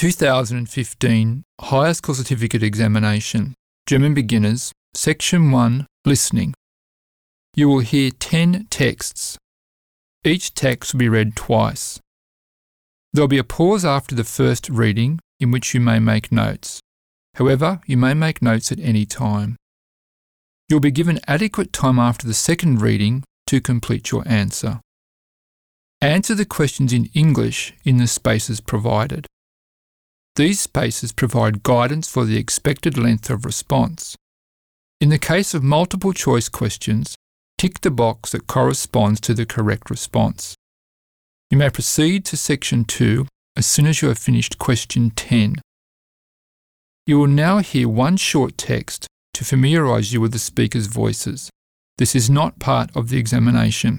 2015 Higher School Certificate Examination, German Beginners, Section 1, Listening. You will hear 10 texts. Each text will be read twice. There will be a pause after the first reading in which you may make notes. However, you may make notes at any time. You'll be given adequate time after the second reading to complete your answer. Answer the questions in English in the spaces provided. These spaces provide guidance for the expected length of response. In the case of multiple choice questions, tick the box that corresponds to the correct response. You may proceed to Section 2 as soon as you have finished Question 10. You will now hear one short text to familiarise you with the speakers' voices. This is not part of the examination.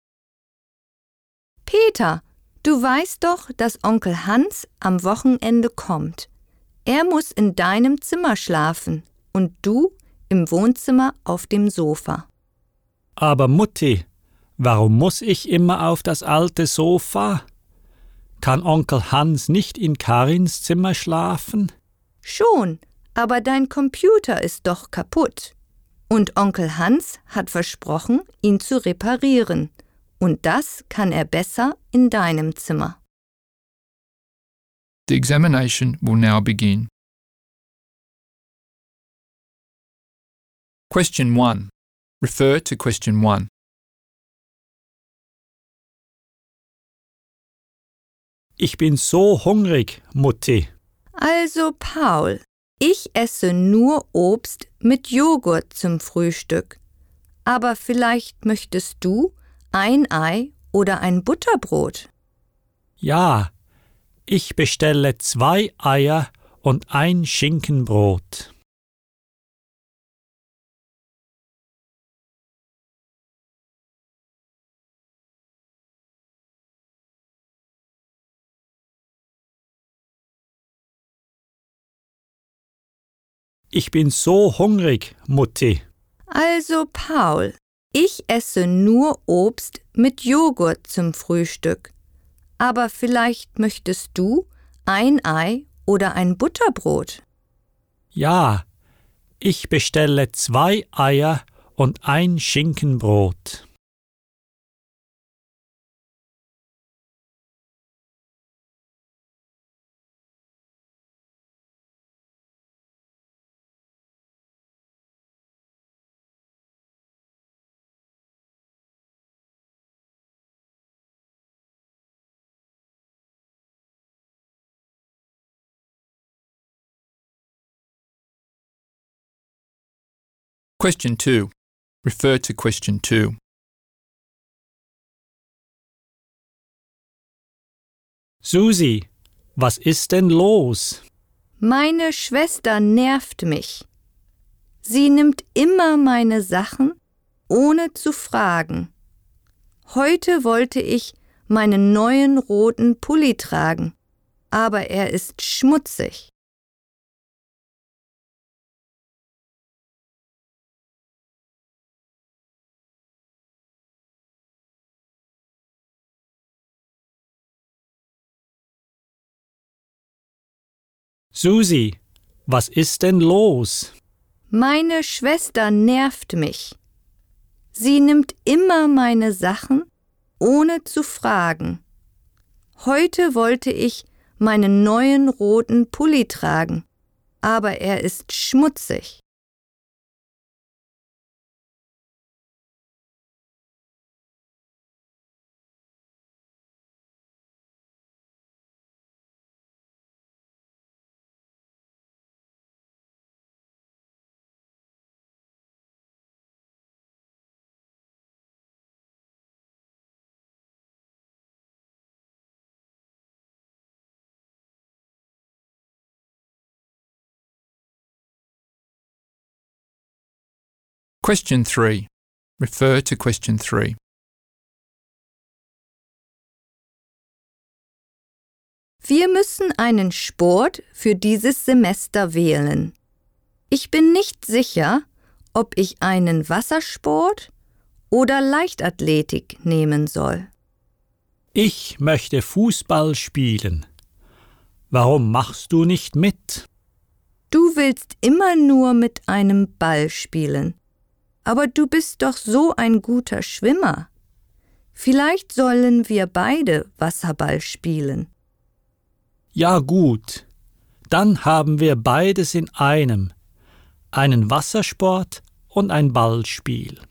Peter, du weißt doch, dass Onkel Hans am Wochenende kommt. Er muss in deinem Zimmer schlafen und du im Wohnzimmer auf dem Sofa. Aber Mutti, warum muss ich immer auf das alte Sofa? Kann Onkel Hans nicht in Karins Zimmer schlafen? Schon, aber dein Computer ist doch kaputt. Und Onkel Hans hat versprochen, ihn zu reparieren. Und das kann er besser in deinem Zimmer. The examination will now begin. Question 1. Refer to Question 1. Ich bin so hungrig, Mutti. Also Paul, ich esse nur Obst mit Joghurt zum Frühstück. Aber vielleicht möchtest du ein Ei oder ein Butterbrot? Ja, ich bestelle 2 Eier und ein Schinkenbrot. Ich bin so hungrig, Mutti. Also Paul, ich esse nur Obst mit Joghurt zum Frühstück. Aber vielleicht möchtest du ein Ei oder ein Butterbrot? Ja, ich bestelle 2 Eier und ein Schinkenbrot. Question 2. Refer to Question 2. Susi, was ist denn los? Meine Schwester nervt mich. Sie nimmt immer meine Sachen, ohne zu fragen. Heute wollte ich meinen neuen roten Pulli tragen, aber er ist schmutzig. Susi, was ist denn los? Meine Schwester nervt mich. Sie nimmt immer meine Sachen, ohne zu fragen. Heute wollte ich meinen neuen roten Pulli tragen, aber er ist schmutzig. Question 3. Refer to Question 3. Wir müssen einen Sport für dieses Semester wählen. Ich bin nicht sicher, ob ich einen Wassersport oder Leichtathletik nehmen soll. Ich möchte Fußball spielen. Warum machst du nicht mit? Du willst immer nur mit einem Ball spielen. Aber du bist doch so ein guter Schwimmer. Vielleicht sollen wir beide Wasserball spielen. Ja gut, dann haben wir beides in einem, einen Wassersport und ein Ballspiel.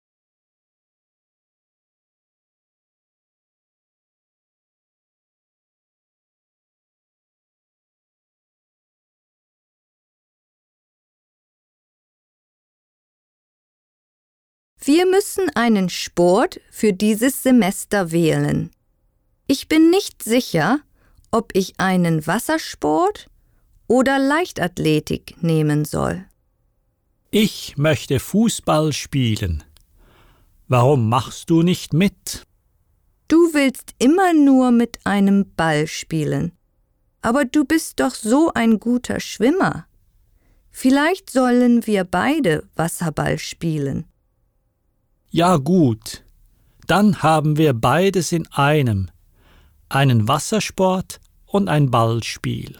Wir müssen einen Sport für dieses Semester wählen. Ich bin nicht sicher, ob ich einen Wassersport oder Leichtathletik nehmen soll. Ich möchte Fußball spielen. Warum machst du nicht mit? Du willst immer nur mit einem Ball spielen. Aber du bist doch so ein guter Schwimmer. Vielleicht sollen wir beide Wasserball spielen. Ja gut, dann haben wir beides in einem, einen Wassersport und ein Ballspiel.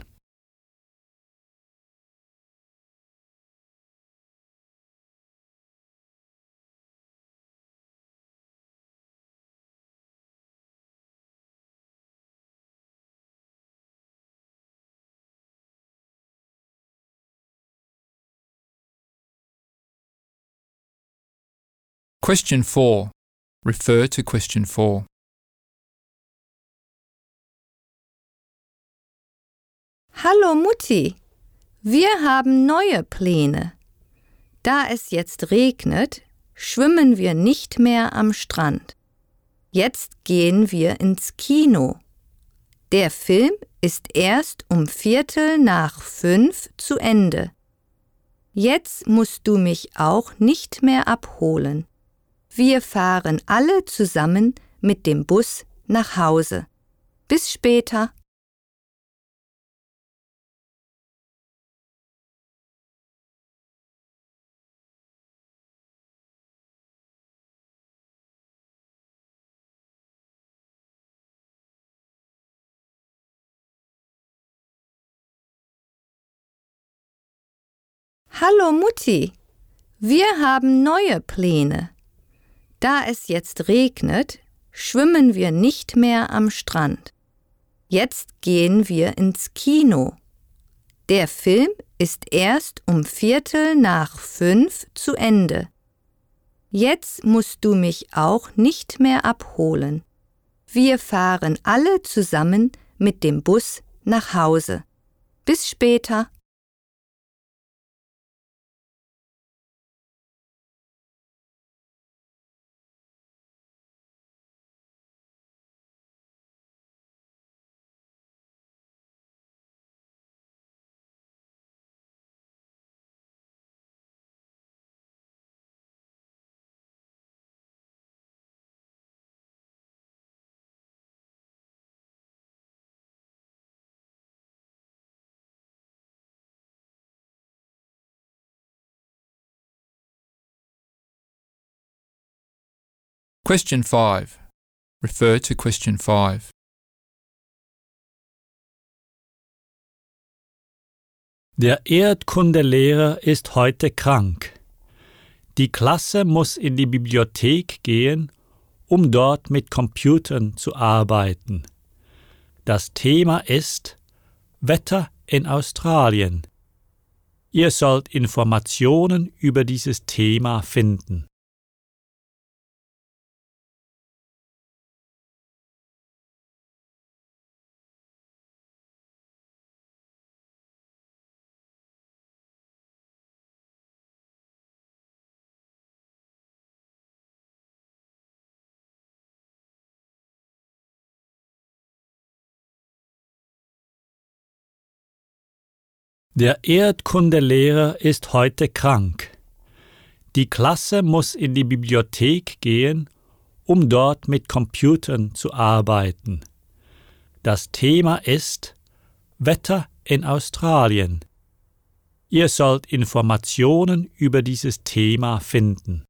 Question 4. Refer to question 4. Hallo Mutti, wir haben neue Pläne. Da es jetzt regnet, schwimmen wir nicht mehr am Strand. Jetzt gehen wir ins Kino. Der Film ist erst um 4:45 zu Ende. Jetzt musst du mich auch nicht mehr abholen. Wir fahren alle zusammen mit dem Bus nach Hause. Bis später. Hallo Mutti, wir haben neue Pläne. Da es jetzt regnet, schwimmen wir nicht mehr am Strand. Jetzt gehen wir ins Kino. Der Film ist erst um 4:45 zu Ende. Jetzt musst du mich auch nicht mehr abholen. Wir fahren alle zusammen mit dem Bus nach Hause. Bis später. Question 5. Refer to question 5. Der Erdkundelehrer ist heute krank. Die Klasse muss in die Bibliothek gehen, um dort mit Computern zu arbeiten. Das Thema ist Wetter in Australien. Ihr sollt Informationen über dieses Thema finden. Der Erdkundelehrer ist heute krank. Die Klasse muss in die Bibliothek gehen, um dort mit Computern zu arbeiten. Das Thema ist Wetter in Australien. Ihr sollt Informationen über dieses Thema finden.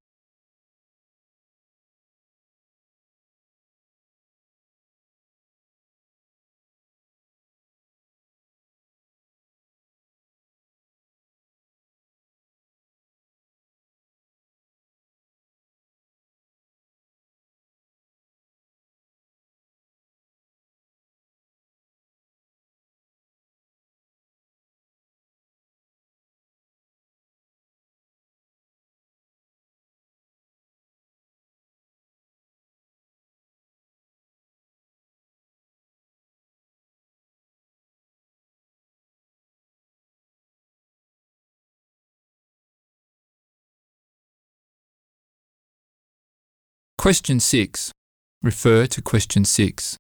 Question 6. Refer to question 6.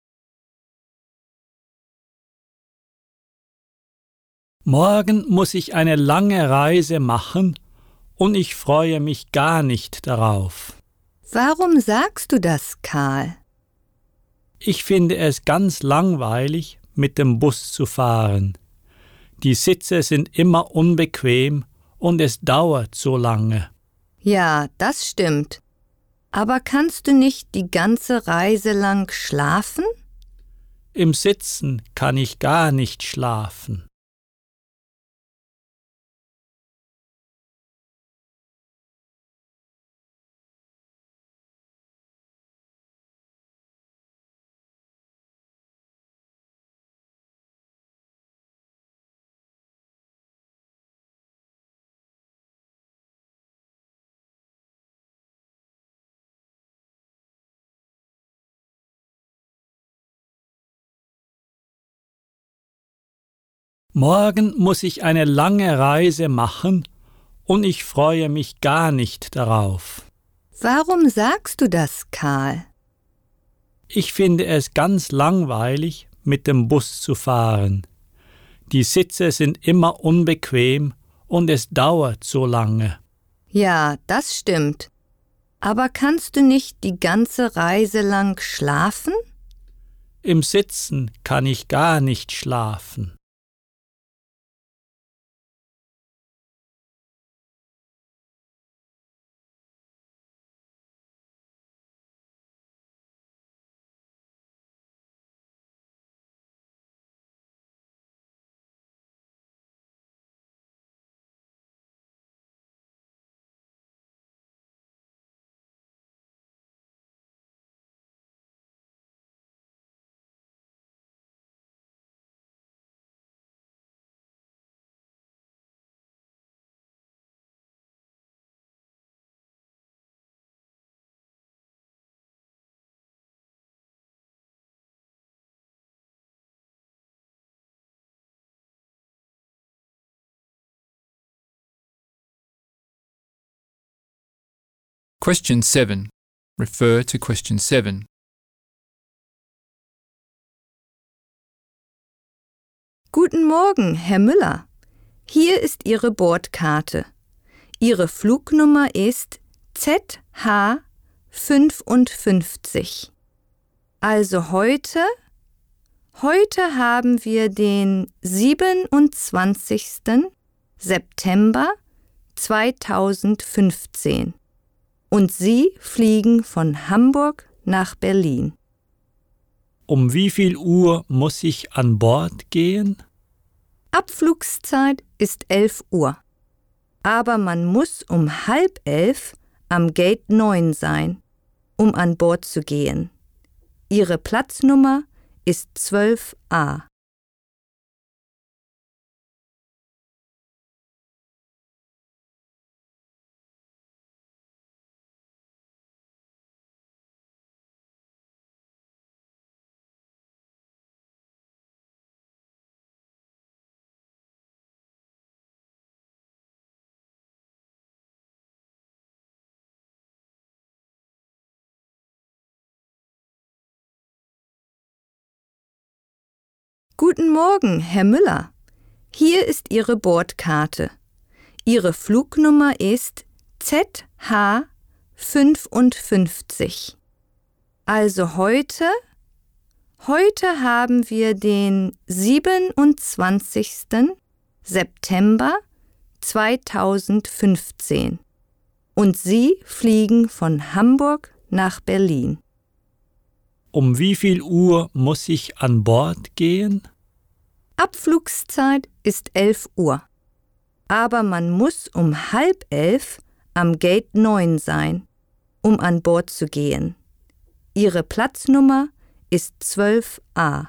Morgen muss ich eine lange Reise machen und ich freue mich gar nicht darauf. Warum sagst du das, Karl? Ich finde es ganz langweilig, mit dem Bus zu fahren. Die Sitze sind immer unbequem und es dauert so lange. Ja, das stimmt. Aber kannst du nicht die ganze Reise lang schlafen? Im Sitzen kann ich gar nicht schlafen. Morgen muss ich eine lange Reise machen und ich freue mich gar nicht darauf. Warum sagst du das, Karl? Ich finde es ganz langweilig, mit dem Bus zu fahren. Die Sitze sind immer unbequem und es dauert so lange. Ja, das stimmt. Aber kannst du nicht die ganze Reise lang schlafen? Im Sitzen kann ich gar nicht schlafen. Question 7. Refer to question 7. Guten Morgen, Herr Müller. Hier ist Ihre Bordkarte. Ihre Flugnummer ist ZH55. Also heute haben wir den 27. September 2015 und Sie fliegen von Hamburg nach Berlin. Um wie viel Uhr muss ich an Bord gehen? Abflugszeit ist 11 Uhr. Aber man muss um 10:30 am Gate 9 sein, um an Bord zu gehen. Ihre Platznummer ist 12a. Guten Morgen, Herr Müller. Hier ist Ihre Bordkarte. Ihre Flugnummer ist ZH55. Also heute haben wir den 27. September 2015 und Sie fliegen von Hamburg nach Berlin. Um wie viel Uhr muss ich an Bord gehen? Abflugszeit ist 11 Uhr. Aber man muss um 10:30 am Gate 9 sein, um an Bord zu gehen. Ihre Platznummer ist 12a.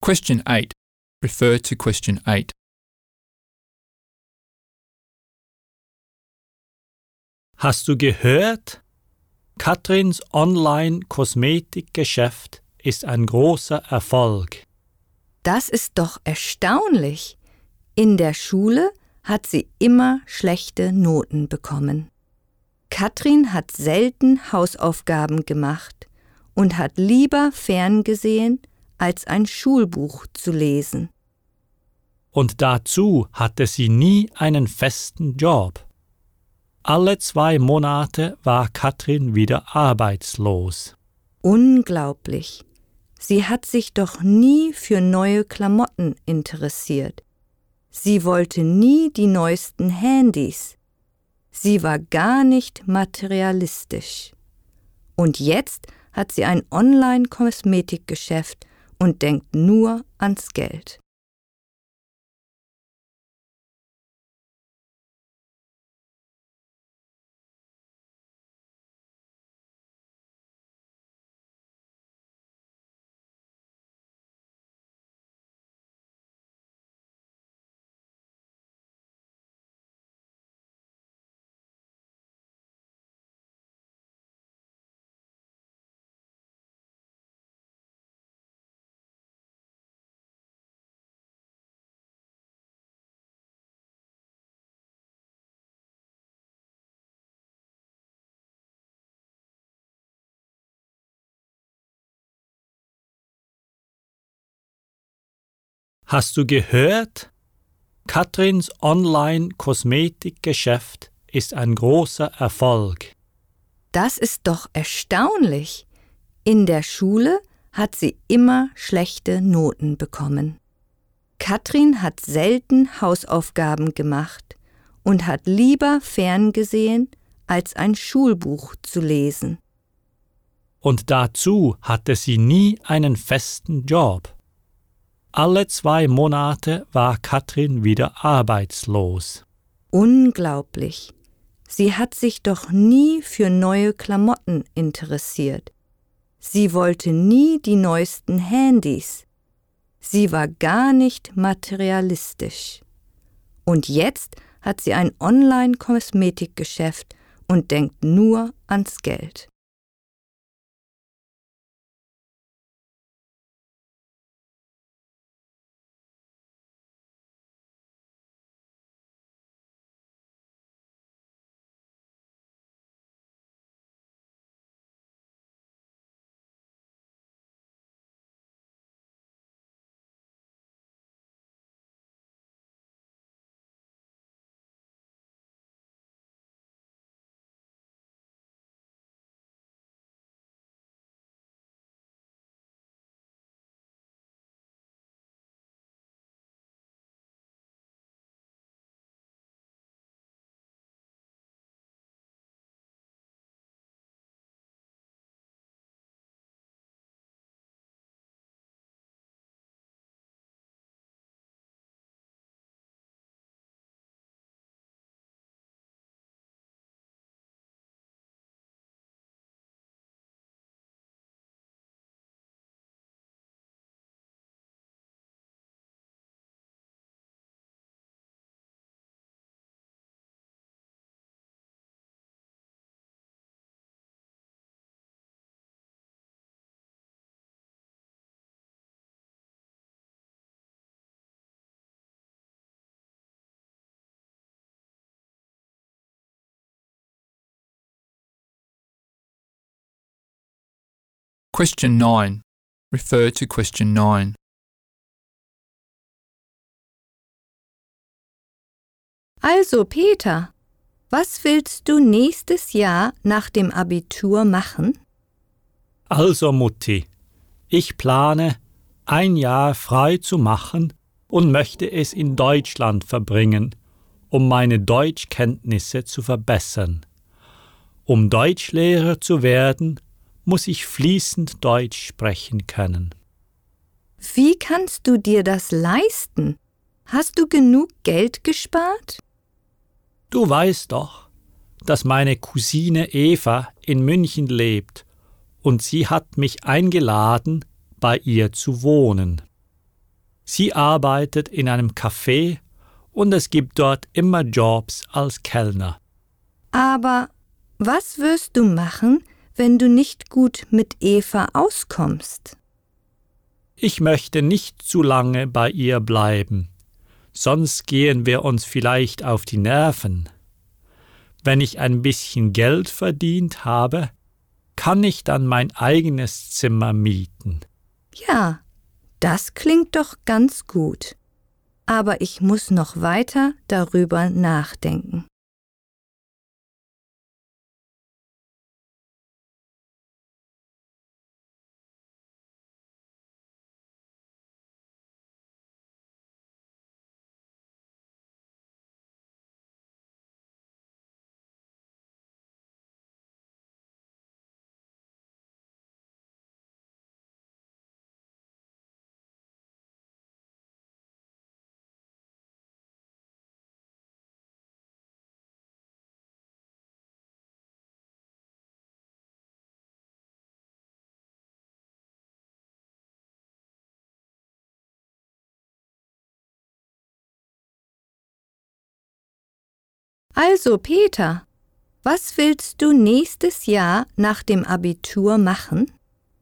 Question 8. Refer to question 8. Hast du gehört? Katrins Online-Kosmetikgeschäft ist ein großer Erfolg. Das ist doch erstaunlich. In der Schule hat sie immer schlechte Noten bekommen. Katrin hat selten Hausaufgaben gemacht und hat lieber ferngesehen, als ein Schulbuch zu lesen. Und dazu hatte sie nie einen festen Job. Alle 2 Monate war Katrin wieder arbeitslos. Unglaublich. Sie hat sich doch nie für neue Klamotten interessiert. Sie wollte nie die neuesten Handys. Sie war gar nicht materialistisch. Und jetzt hat sie ein Online-Kosmetikgeschäft und denkt nur ans Geld. Hast du gehört? Katrins Online-Kosmetikgeschäft ist ein großer Erfolg. Das ist doch erstaunlich. In der Schule hat sie immer schlechte Noten bekommen. Katrin hat selten Hausaufgaben gemacht und hat lieber ferngesehen, als ein Schulbuch zu lesen. Und dazu hatte sie nie einen festen Job. Alle 2 Monate war Katrin wieder arbeitslos. Unglaublich. Sie hat sich doch nie für neue Klamotten interessiert. Sie wollte nie die neuesten Handys. Sie war gar nicht materialistisch. Und jetzt hat sie ein Online-Kosmetikgeschäft und denkt nur ans Geld. Question 9. Refer to question 9. Also Peter, was willst du nächstes Jahr nach dem Abitur machen? Also Mutti, ich plane, 1 Jahr frei zu machen und möchte es in Deutschland verbringen, um meine Deutschkenntnisse zu verbessern. Um Deutschlehrer zu werden, muss ich fließend Deutsch sprechen können. Wie kannst du dir das leisten? Hast du genug Geld gespart? Du weißt doch, dass meine Cousine Eva in München lebt und sie hat mich eingeladen, bei ihr zu wohnen. Sie arbeitet in einem Café und es gibt dort immer Jobs als Kellner. Aber was wirst du machen, wenn du nicht gut mit Eva auskommst? Ich möchte nicht zu lange bei ihr bleiben, sonst gehen wir uns vielleicht auf die Nerven. Wenn ich ein bisschen Geld verdient habe, kann ich dann mein eigenes Zimmer mieten. Ja, das klingt doch ganz gut. Aber ich muss noch weiter darüber nachdenken. Also, Peter, was willst du nächstes Jahr nach dem Abitur machen?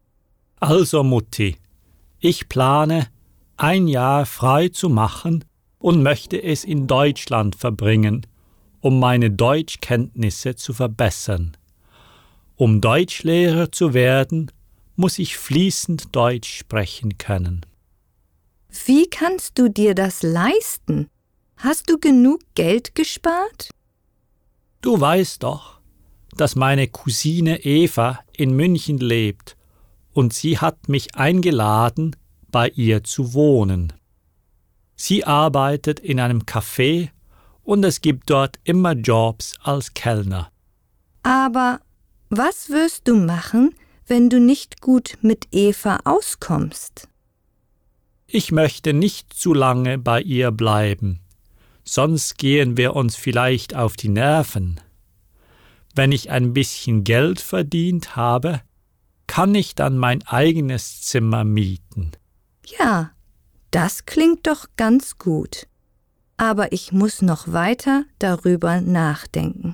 Also, Mutti, ich plane, ein Jahr frei zu machen und möchte es in Deutschland verbringen, um meine Deutschkenntnisse zu verbessern. Um Deutschlehrer zu werden, muss ich fließend Deutsch sprechen können. Wie kannst du dir das leisten? Hast du genug Geld gespart? Du weißt doch, dass meine Cousine Eva in München lebt und sie hat mich eingeladen, bei ihr zu wohnen. Sie arbeitet in einem Café und es gibt dort immer Jobs als Kellner. Aber was wirst du machen, wenn du nicht gut mit Eva auskommst? Ich möchte nicht zu lange bei ihr bleiben, sonst gehen wir uns vielleicht auf die Nerven. Wenn ich ein bisschen Geld verdient habe, kann ich dann mein eigenes Zimmer mieten. Ja, das klingt doch ganz gut. Aber ich muss noch weiter darüber nachdenken.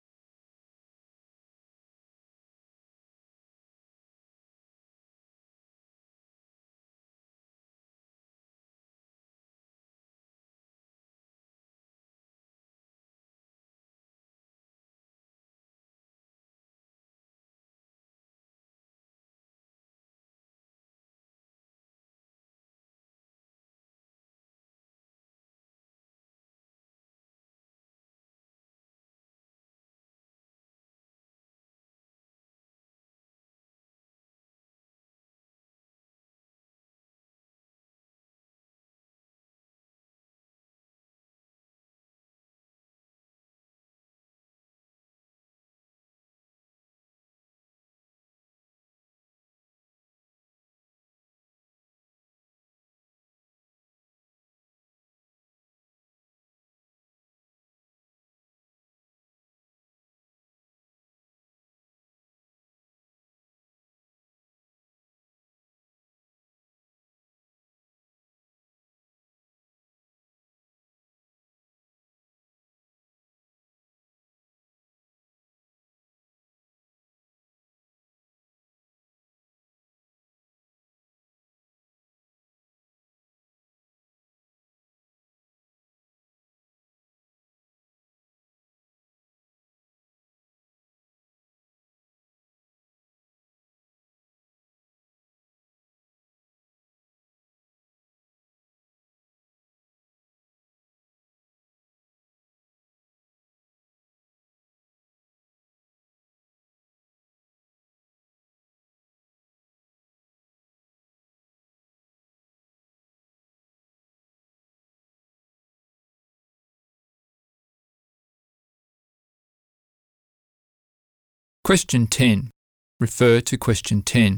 Question 10. Refer to question 10.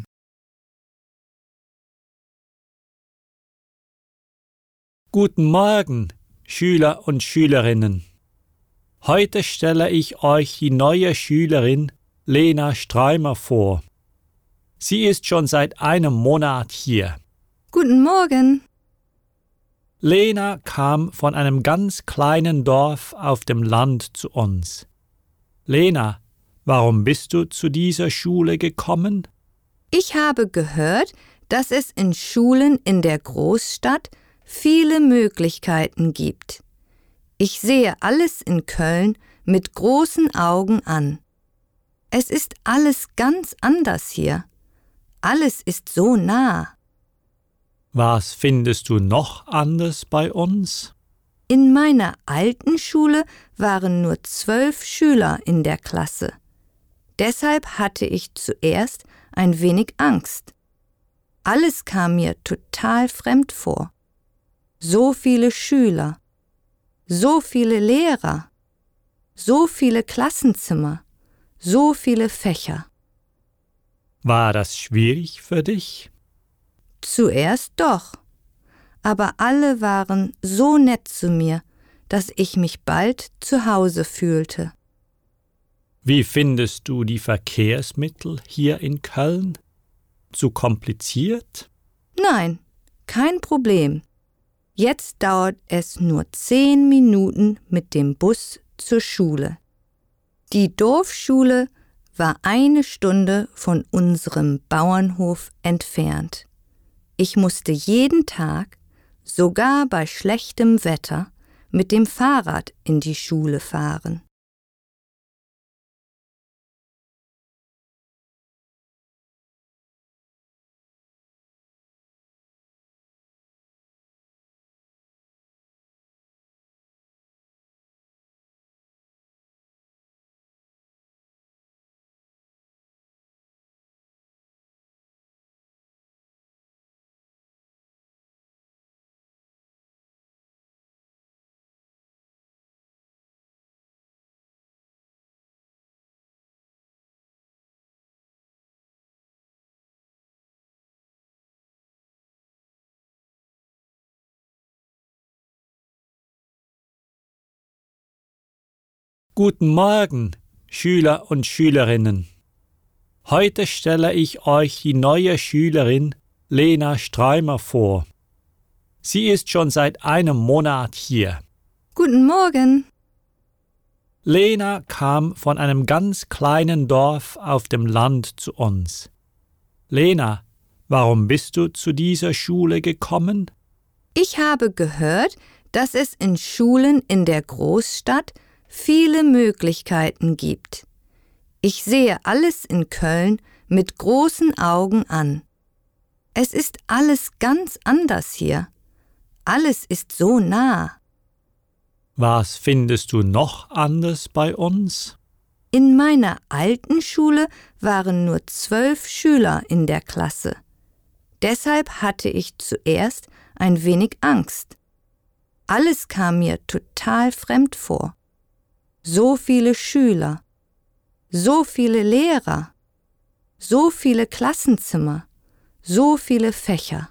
Guten Morgen, Schüler und Schülerinnen. Heute stelle ich euch die neue Schülerin Lena Streimer vor. Sie ist schon seit einem Monat hier. Guten Morgen. Lena kam von einem ganz kleinen Dorf auf dem Land zu uns. Lena, warum bist du zu dieser Schule gekommen? Ich habe gehört, dass es in Schulen in der Großstadt viele Möglichkeiten gibt. Ich sehe alles in Köln mit großen Augen an. Es ist alles ganz anders hier. Alles ist so nah. Was findest du noch anders bei uns? In meiner alten Schule waren nur 12 Schüler in der Klasse. Deshalb hatte ich zuerst ein wenig Angst. Alles kam mir total fremd vor. So viele Schüler, so viele Lehrer, so viele Klassenzimmer, so viele Fächer. War das schwierig für dich? Zuerst doch, aber alle waren so nett zu mir, dass ich mich bald zu Hause fühlte. Wie findest du die Verkehrsmittel hier in Köln? Zu kompliziert? Nein, kein Problem. Jetzt dauert es nur 10 Minuten mit dem Bus zur Schule. Die Dorfschule war 1 Stunde von unserem Bauernhof entfernt. Ich musste jeden Tag, sogar bei schlechtem Wetter, mit dem Fahrrad in die Schule fahren. Guten Morgen, Schüler und Schülerinnen. Heute stelle ich euch die neue Schülerin Lena Streimer vor. Sie ist schon seit einem Monat hier. Guten Morgen. Lena kam von einem ganz kleinen Dorf auf dem Land zu uns. Lena, warum bist du zu dieser Schule gekommen? Ich habe gehört, dass es in Schulen in der Großstadt viele Möglichkeiten gibt. Ich sehe alles in Köln mit großen Augen an. Es ist alles ganz anders hier. Alles ist so nah. Was findest du noch anders bei uns? In meiner alten Schule waren nur 12 Schüler in der Klasse. Deshalb hatte ich zuerst ein wenig Angst. Alles kam mir total fremd vor. So viele Schüler, so viele Lehrer, so viele Klassenzimmer, so viele Fächer.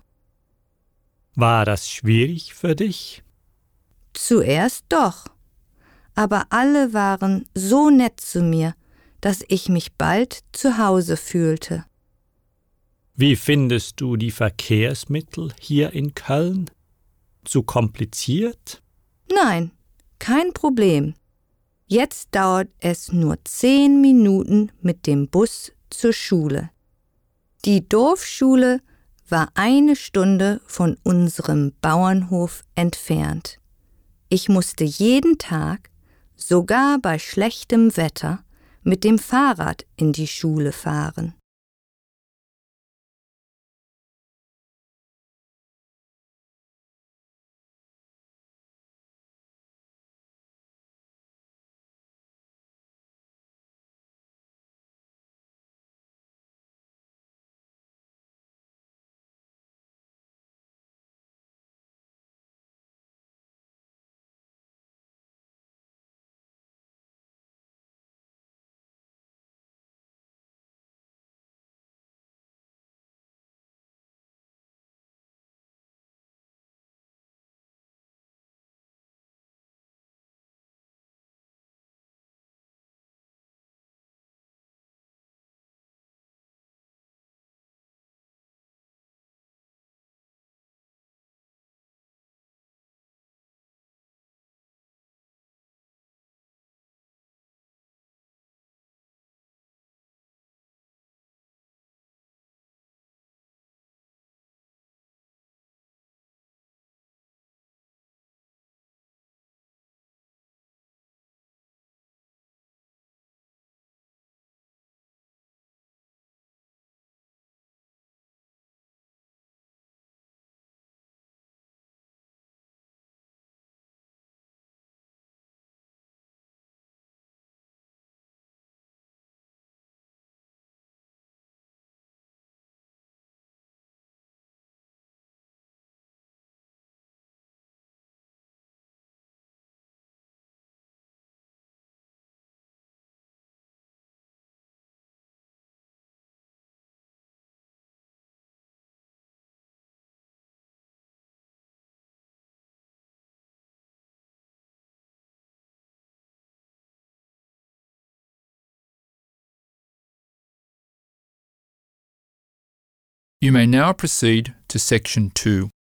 War das schwierig für dich? Zuerst doch, aber alle waren so nett zu mir, dass ich mich bald zu Hause fühlte. Wie findest du die Verkehrsmittel hier in Köln? Zu kompliziert? Nein, kein Problem. Jetzt dauert es nur 10 Minuten mit dem Bus zur Schule. Die Dorfschule war 1 Stunde von unserem Bauernhof entfernt. Ich musste jeden Tag, sogar bei schlechtem Wetter, mit dem Fahrrad in die Schule fahren. You may now proceed to Section 2.